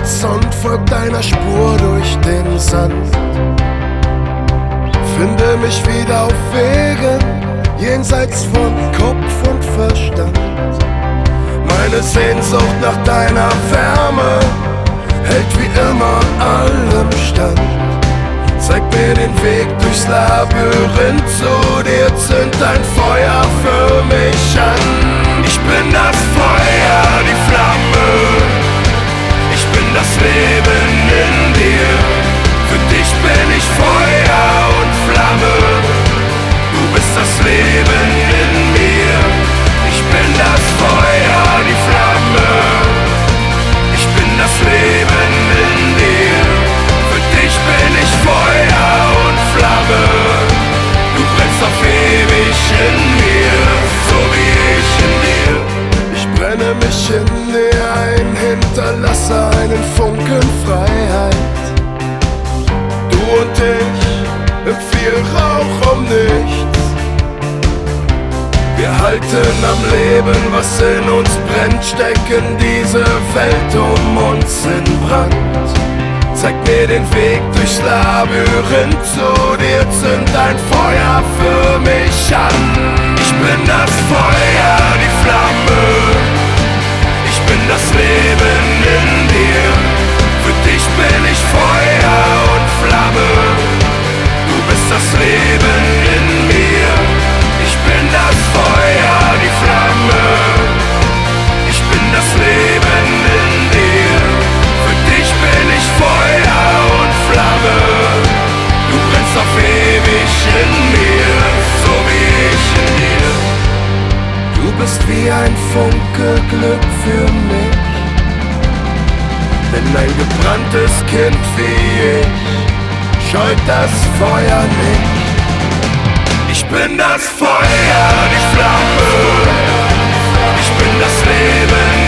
Horizont, folg deiner Spur durch den Sand. Finde mich wieder auf Wegen, jenseits von Kopf und Verstand. Meine Sehnsucht nach deiner Wärme hält wie immer allem stand. Zeig mir den Weg durchs Labyrinth zu dir, zünd ein Feuer für mich an. Ich bin das Feuer, die Flamme, ich bin das Leben in dir. Für dich bin ich Feuer und Flamme, du bist das Leben in mir. Ich bin das Feuer, die Flamme, ich bin das Leben in dir. Für dich bin ich Feuer und Flamme, du brennst auf ewig in mir, so wie ich in dir. Ich brenne mich in dir ein, hinterlasse einen Funken Freiheit. Du und ich im viel Rauch um nichts. Wir halten am Leben, was in uns brennt, stecken diese Welt um uns in Brand. Zeig mir den Weg durchs Labyrinth zu dir, zünd ein Feuer für mich an. Ich bin das Feuer, die Flamme, ich bin das Leben in dir. Für dich bin ich Feuer und Flamme, du bist das Leben in mir. Ich bin das Feuer, die Flamme, ich bin das Leben in dir. Für dich bin ich Feuer und Flamme, du brennst auf ewig in mir, so wie ich in dir. Du bist wie ein Funke Glück für mich, denn ein gebranntes Kind wie ich scheut das Feuer nicht. Ich bin das Feuer, die Flamme, ich bin das Leben